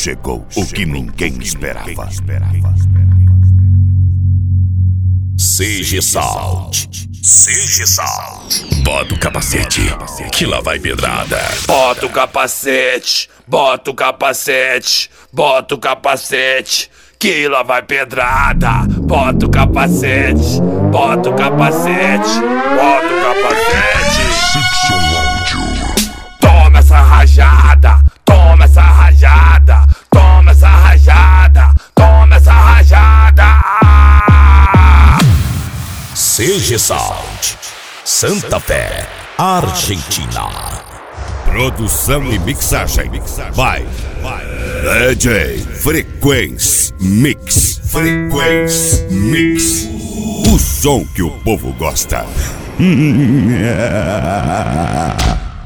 chegou o que ninguém esperava. CG Sound. CG Sound. Bota o capacete, que lá vai pedrada. Bota o capacete, bota o capacete, bota o capacete, que lá vai pedrada. Bota o capacete, bota o capacete, bota o capacete. Toma essa rajada, toma essa rajada, toma essa rajada, toma essa rajada. CG Sound, Santa Fé, Argentina. Produção e mixagem by DJ Frequência Mix. Frequência Mix. O som que o povo gosta.